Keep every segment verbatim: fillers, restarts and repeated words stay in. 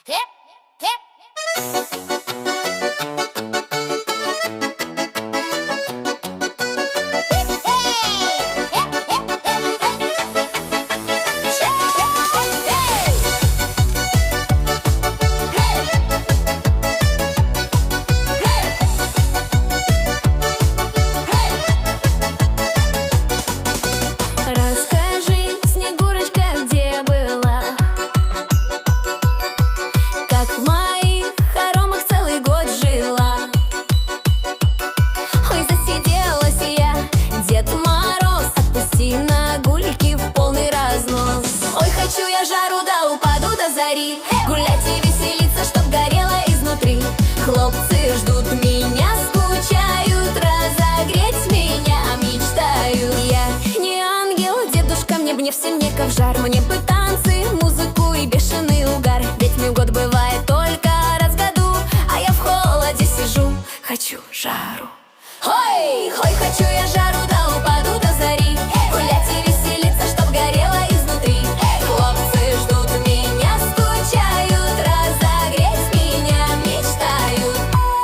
Расскажи, Снегурочка, где была? Как в моих хоромах целый год жила. Ой, засиделась я, Дед Мороз, отпусти на гульки в полный разнос. Ой, хочу я жару, да упаду до зари, гулять и веселиться, чтоб горело изнутри. Хлопцы ждут меня, скучают, разогреть меня мечтают. Я не ангел, дедушка, мне б не в сильников жар. Мне бы танцы, музыку и бешеный угар. Ведь мой год бывает только раз в году, а я в холоде сижу, хочу жару. Ой, ой, хочу я жару, да упаду до зари, гулять и веселиться, чтоб горело изнутри. Хлопцы ждут меня, скучают, разогреть меня мечтают.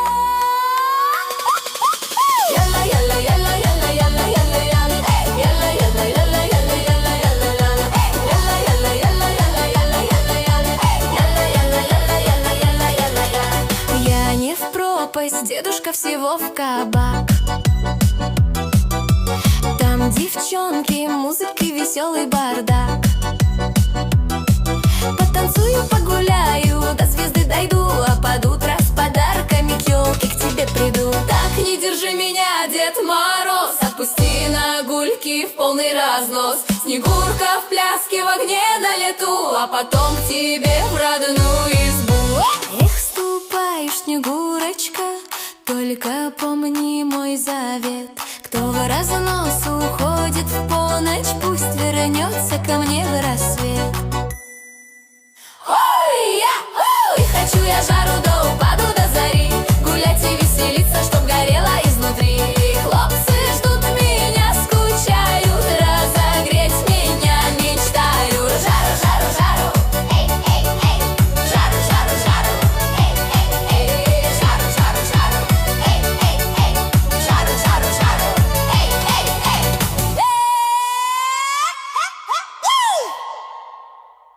Яла, яла, яла, яла, яла, яла, яла. Яла, яла, яла, яла, яла, яла, яла. Яла, яла, яла, яла, яла, яла, яла. Яла, яла, яла, яла, яла, яла, яла. Я не в пропасть, дедушка, всего в кабак. Там девчонки, музыка и веселый бардак. Потанцую, погуляю, до звезды дойду, а под утро с подарками к елке к тебе приду. Так не держи меня, Дед Мороз, отпусти на гульки в полный разнос. Снегурка в пляске, в огне на лету, а потом к тебе в родную избу. Эх, ступаешь, Снегурочка, только помни мой завет. Кто в разнос уходит в полночь, пусть вернется ко мне в